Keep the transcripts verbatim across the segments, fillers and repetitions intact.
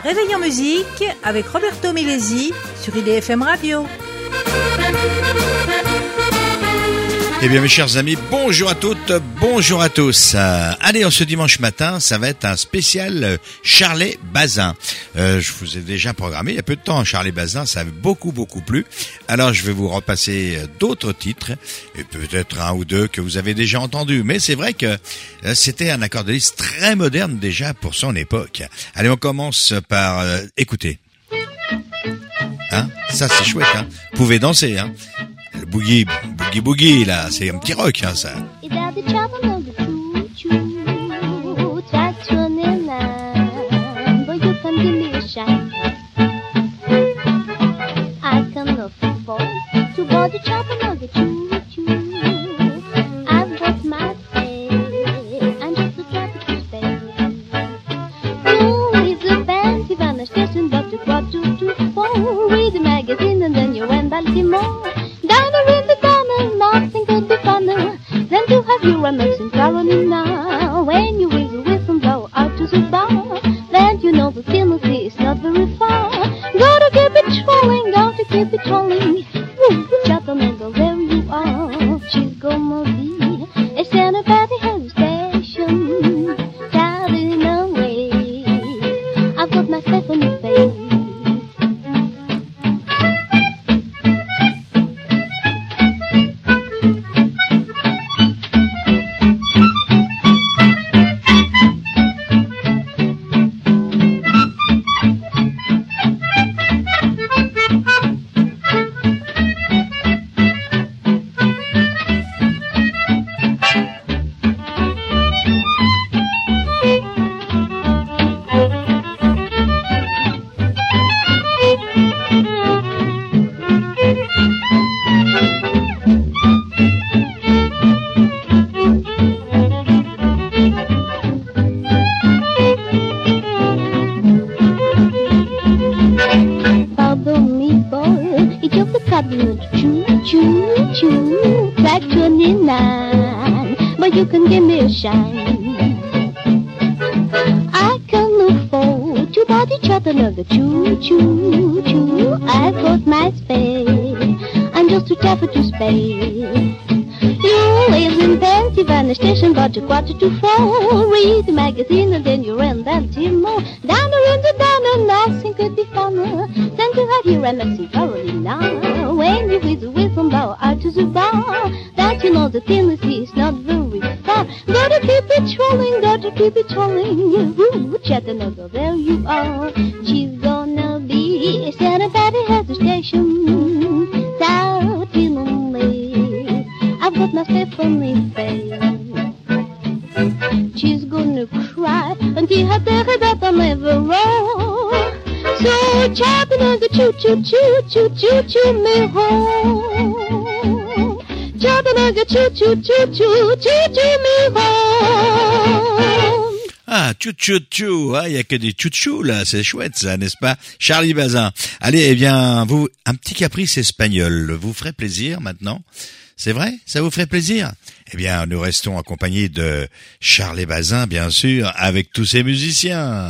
Réveil en musique avec Roberto Milesi sur I D F M Radio. Eh bien mes chers amis, bonjour à toutes, bonjour à tous. Euh, allez, en ce dimanche matin, ça va être un spécial euh, Charlet Bazin. Euh, je vous ai déjà programmé il y a peu de temps Charlet Bazin, ça a beaucoup beaucoup plu. Alors je vais vous repasser euh, d'autres titres, et peut-être un ou deux que vous avez déjà entendus. Mais c'est vrai que euh, c'était un accordéoniste très moderne déjà pour son époque. Allez, on commence par euh, écouter. Hein, ça c'est chouette, hein. Vous pouvez danser, hein. Le boogie, boogie boogie, là, c'est un petit rock, hein, ça. Ah, tchou tchou tchou, ah, il y a que des tchou là, c'est chouette ça, n'est-ce pas, Charlie Bazin. Allez, eh bien, vous, un petit caprice espagnol, vous ferait plaisir maintenant? C'est vrai? Ça vous ferait plaisir? Eh bien, nous restons accompagnés de Charlie Bazin, bien sûr, avec tous ses musiciens.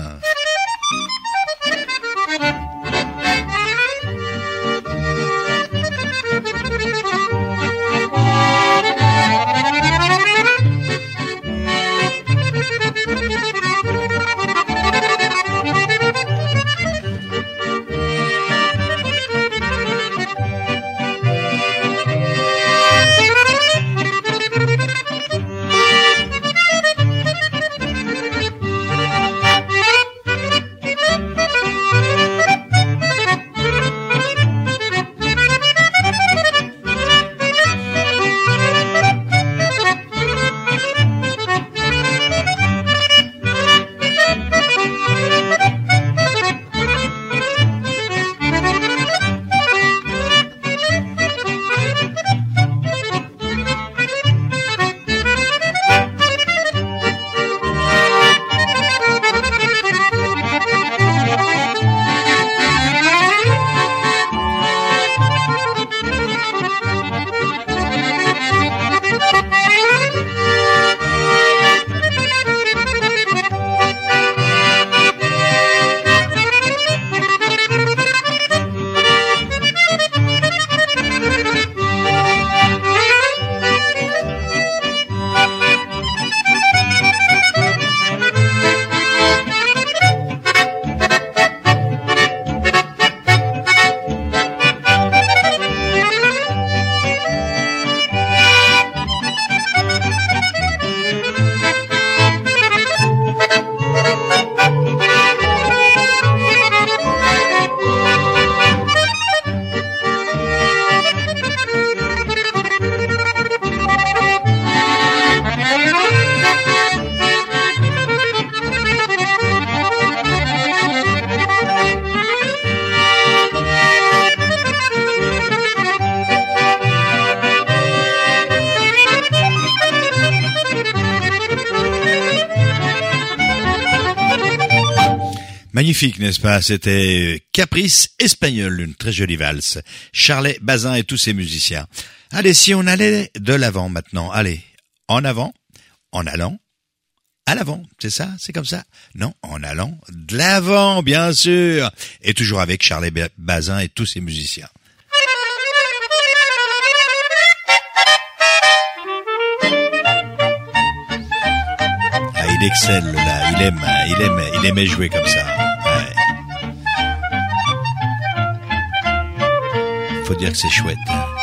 Magnifique, n'est-ce pas? C'était Caprice espagnol, une très jolie valse. Charlet Bazin et tous ses musiciens. Allez, si on allait de l'avant maintenant. Allez, en avant, en allant, à l'avant. C'est ça? C'est comme ça? Non, en allant de l'avant, bien sûr. Et toujours avec Charlet Bazin et tous ses musiciens. Ah, il excelle là, il aime, il aime, il aimait jouer comme ça. Ouais. Faut dire que c'est chouette.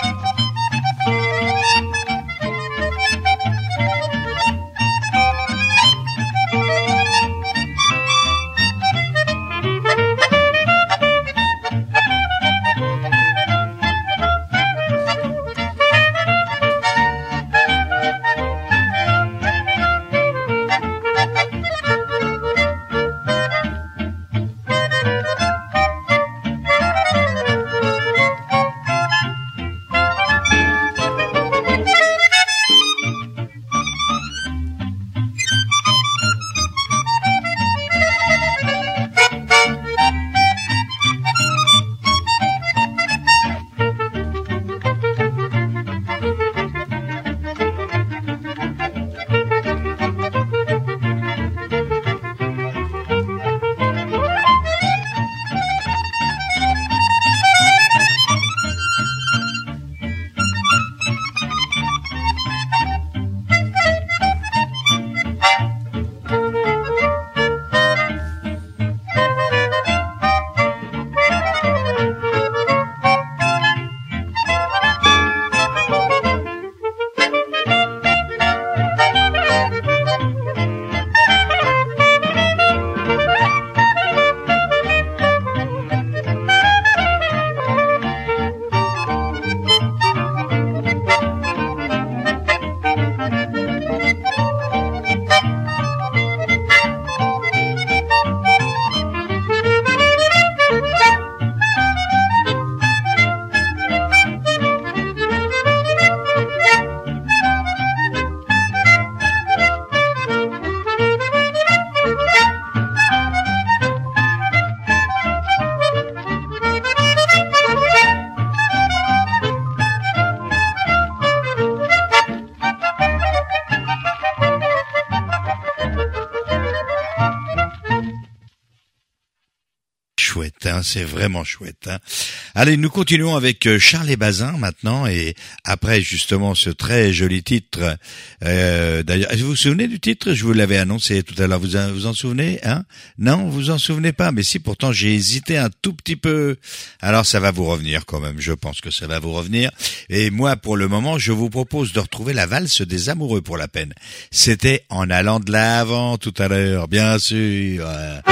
C'est vraiment chouette. Hein. Allez, nous continuons avec Charlet Bazin maintenant et après justement ce très joli titre. Euh, d'ailleurs, vous vous souvenez du titre? Je vous l'avais annoncé tout à l'heure. Vous vous en souvenez? Hein? Non, vous en souvenez pas? Mais si, pourtant j'ai hésité un tout petit peu. Alors ça va vous revenir quand même. Je pense que ça va vous revenir. Et moi, pour le moment, je vous propose de retrouver la valse des amoureux pour la peine. C'était En allant de l'avant tout à l'heure, bien sûr.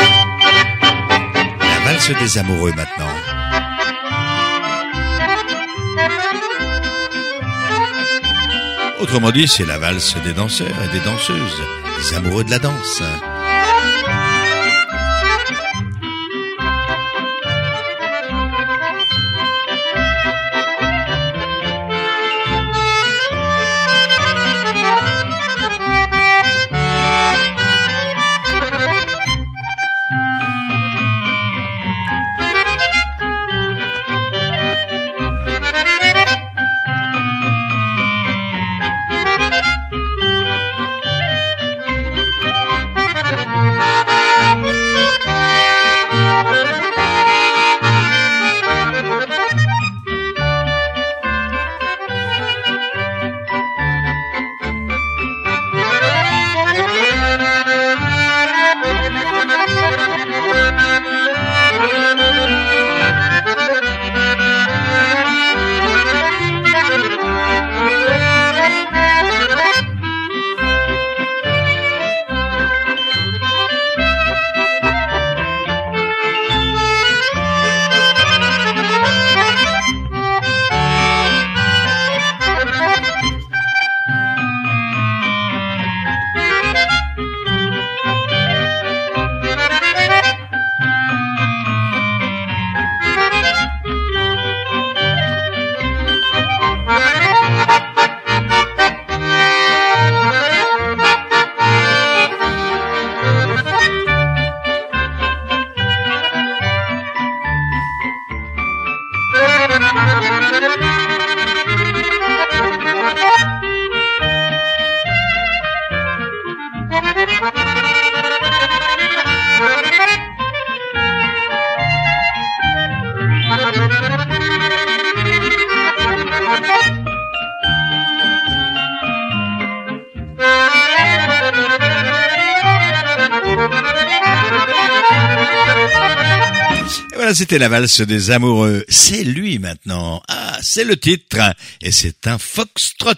La valse des amoureux maintenant. Autrement dit, c'est la valse des danseurs et des danseuses, des amoureux de la danse. Et voilà, c'était la valse des amoureux. C'est lui maintenant. Ah, c'est le titre. Et c'est un foxtrot.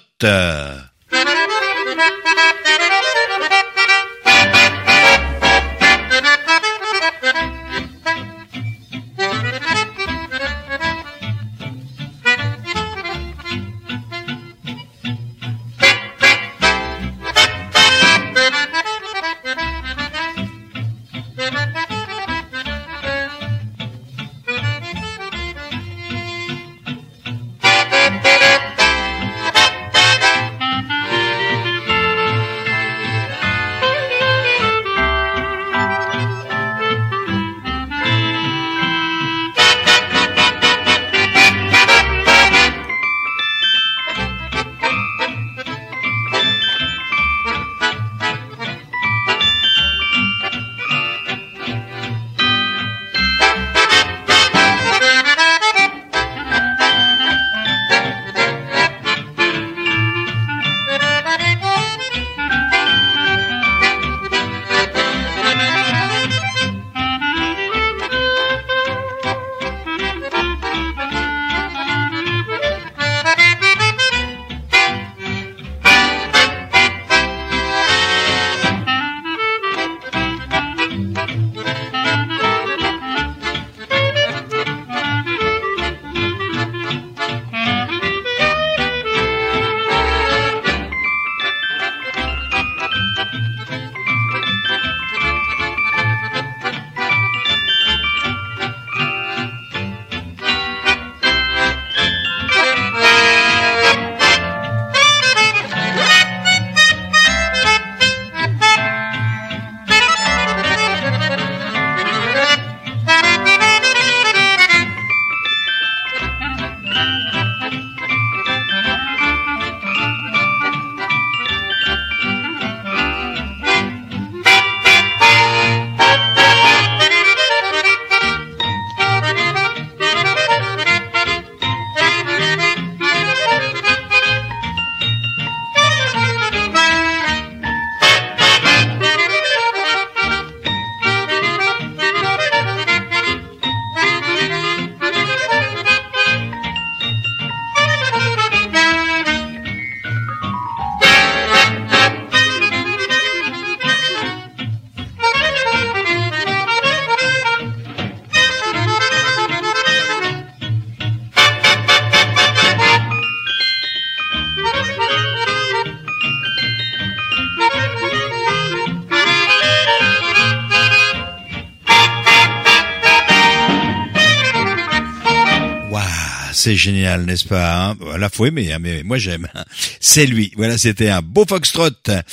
C'est génial, n'est-ce pas, hein? Voilà, faut aimer, hein, mais moi j'aime. C'est lui. Voilà, c'était un beau foxtrot.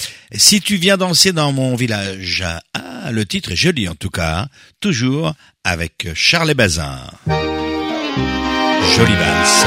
Si tu viens danser dans mon village. Ah, le titre est joli en tout cas. Hein. Toujours avec Charles Bazin. Jolie valse.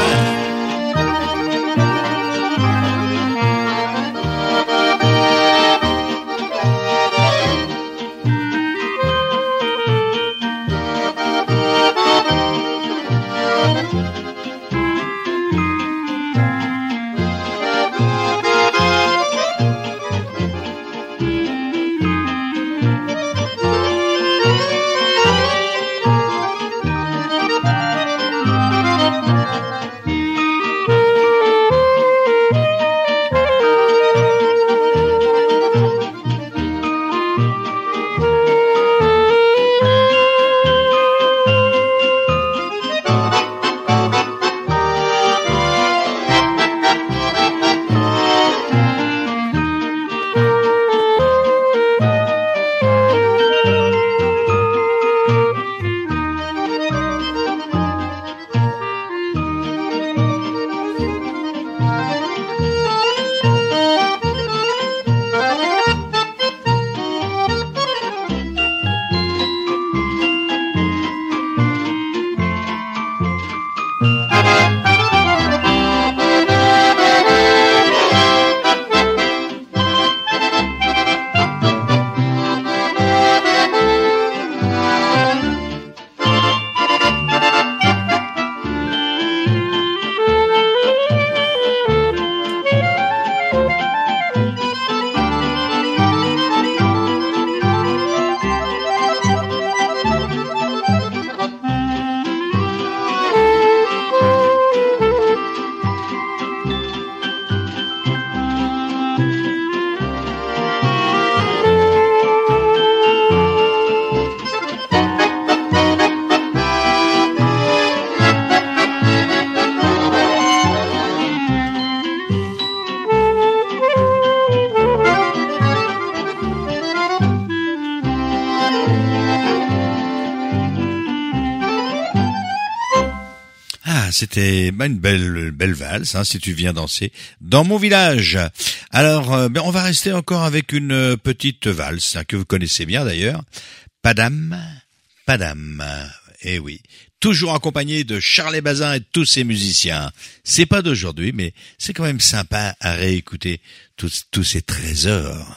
c'était bah, une belle belle valse, hein, si tu viens danser dans mon village. Alors, euh, ben, on va rester encore avec une petite valse hein, que vous connaissez bien d'ailleurs. Padam, padam. Eh oui, toujours accompagné de Charlet Bazin et de tous ses musiciens. C'est pas d'aujourd'hui, mais c'est quand même sympa à réécouter tous tous ces trésors.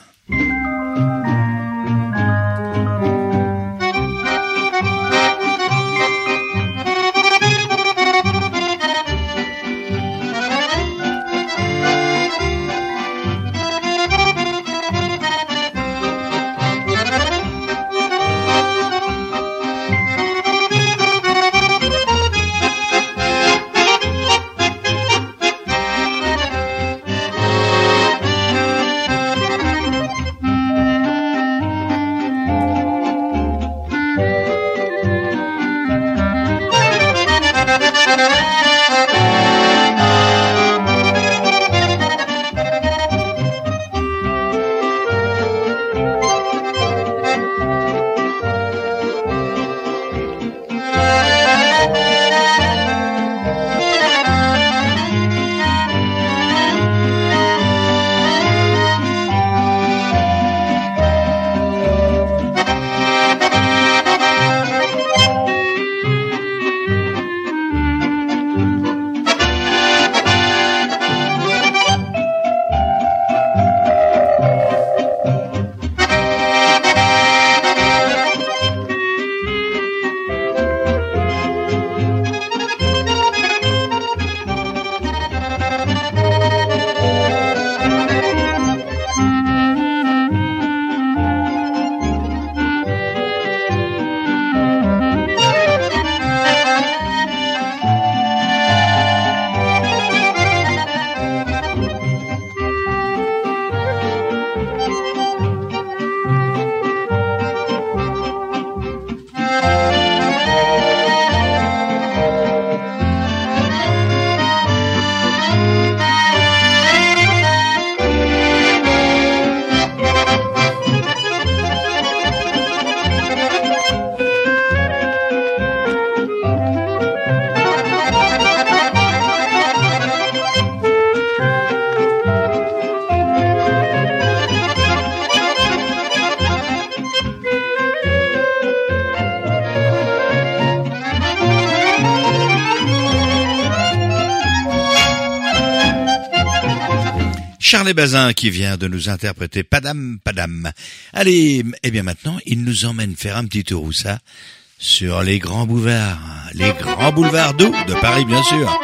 Charlet Bazin qui vient de nous interpréter Padam Padam. Allez, eh bien maintenant, il nous emmène faire un petit tour où ça sur les grands boulevards, les grands boulevards d'où de Paris bien sûr.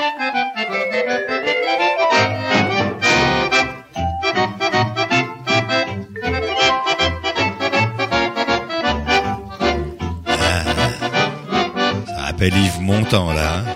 Ah, ça rappelle Yves Montand là. Hein.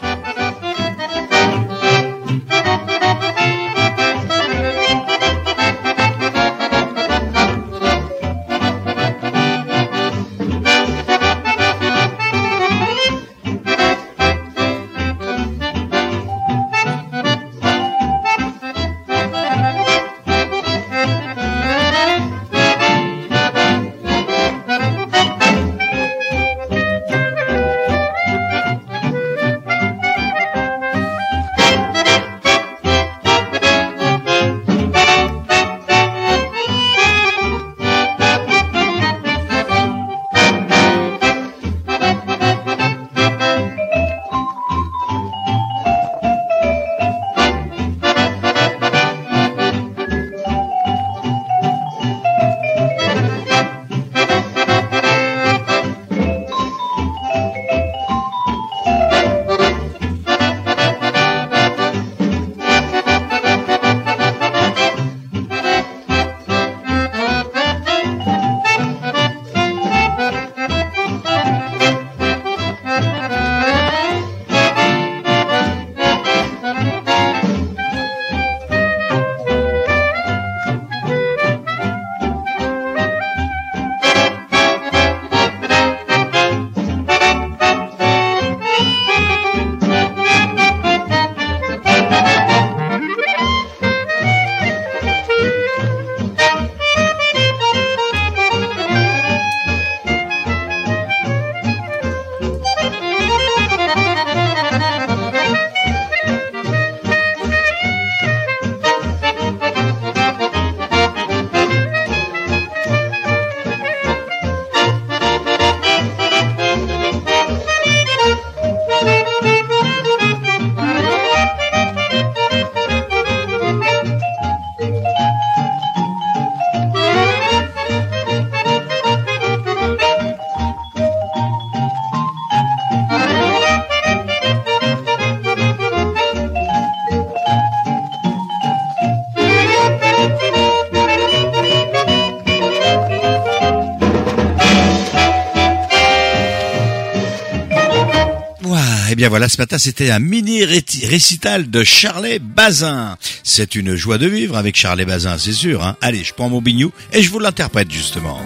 eh bien voilà, ce matin c'était un mini récital de Charlet Bazin. C'est une joie de vivre avec Charlet Bazin, c'est sûr. Hein. Allez, je prends mon bignou et je vous l'interprète justement.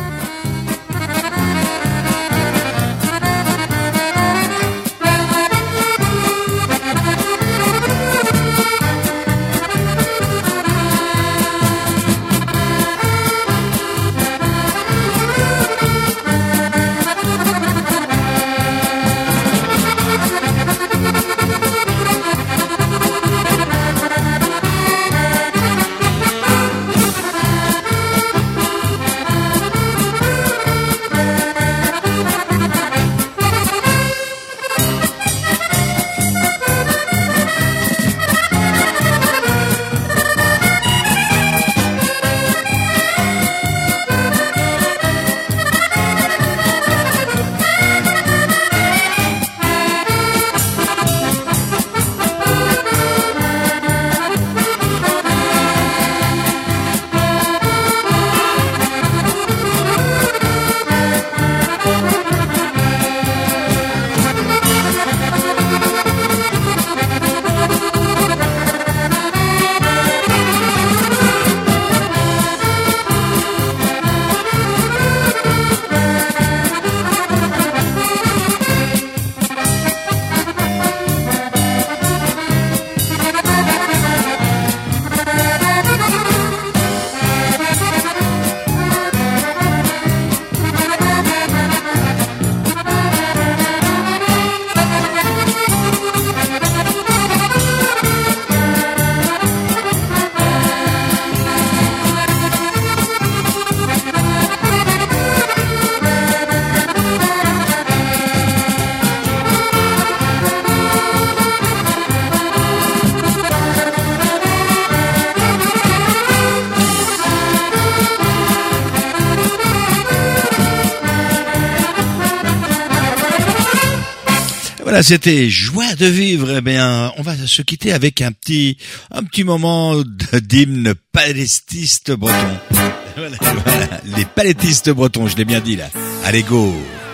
Voilà, c'était joie de vivre. Eh bien, on va se quitter avec un petit, un petit moment d'hymne paletiste breton. Voilà, voilà, les palettistes bretons, je l'ai bien dit là. Allez, go!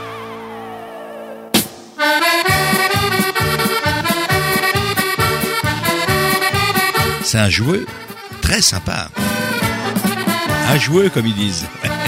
C'est un joueur très sympa. Un joueur, comme ils disent.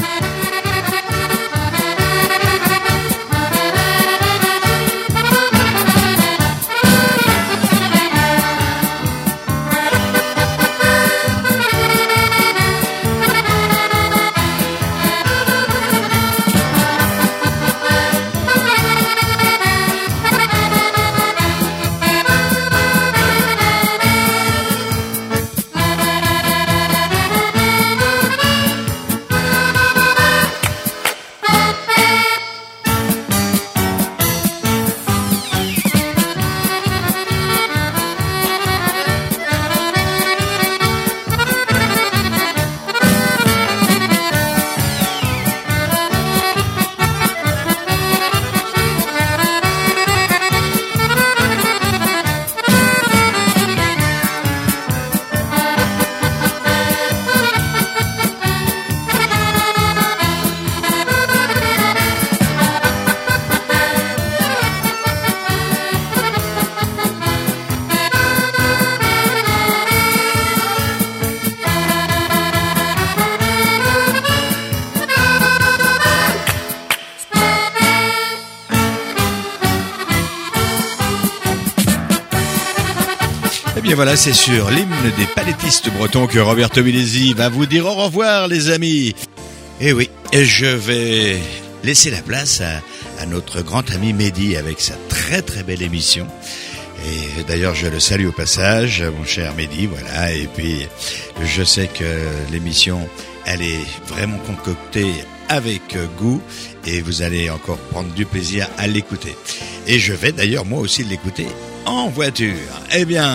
Et voilà, c'est sur l'hymne des palettistes bretons que Roberto Milesi va vous dire au revoir, les amis. Et oui, je vais laisser la place à, à notre grand ami Mehdi avec sa très très belle émission. Et d'ailleurs, je le salue au passage, mon cher Mehdi, voilà. Et puis, je sais que l'émission, elle est vraiment concoctée avec goût et vous allez encore prendre du plaisir à l'écouter. Et je vais d'ailleurs moi aussi l'écouter en voiture. Eh bien,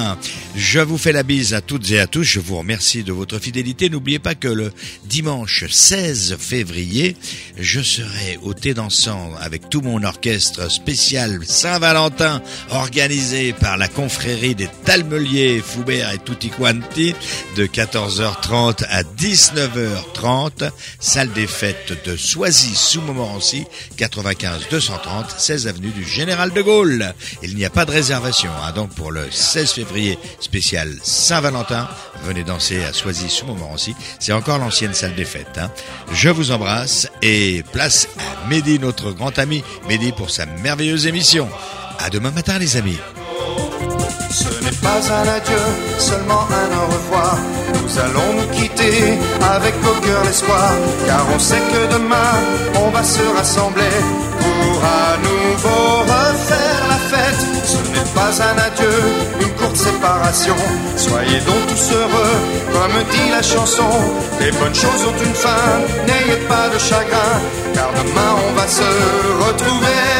Je vous fais la bise à toutes et à tous. Je vous remercie de votre fidélité. N'oubliez pas que le dimanche seize février, je serai au thé dansant avec tout mon orchestre spécial Saint-Valentin organisé par la confrérie des Talmeliers, Foubert et Tutti Quanti de quatorze heures trente à dix-neuf heures trente. Salle des fêtes de Soisy-sous-Montmorency, quatre-vingt-quinze deux cent trente, seize avenue du Général de Gaulle. Il n'y a pas de réservation, hein, donc pour le seize février spécial Saint-Valentin, venez danser à Soisy-sous-Montmorency. C'est encore l'ancienne salle des fêtes. Hein. Je vous embrasse et place à Mehdi, notre grand ami Mehdi, pour sa merveilleuse émission. À demain matin, les amis. Ce n'est pas un adieu, seulement un au revoir. Nous allons nous quitter avec au cœur l'espoir, car on sait que demain on va se rassembler pour à nouveau refaire la fête. Ce n'est pas un adieu, une courte séparation. Soyez donc tous heureux, comme dit la chanson. Les bonnes choses ont une fin, n'ayez pas de chagrin, car demain on va se retrouver.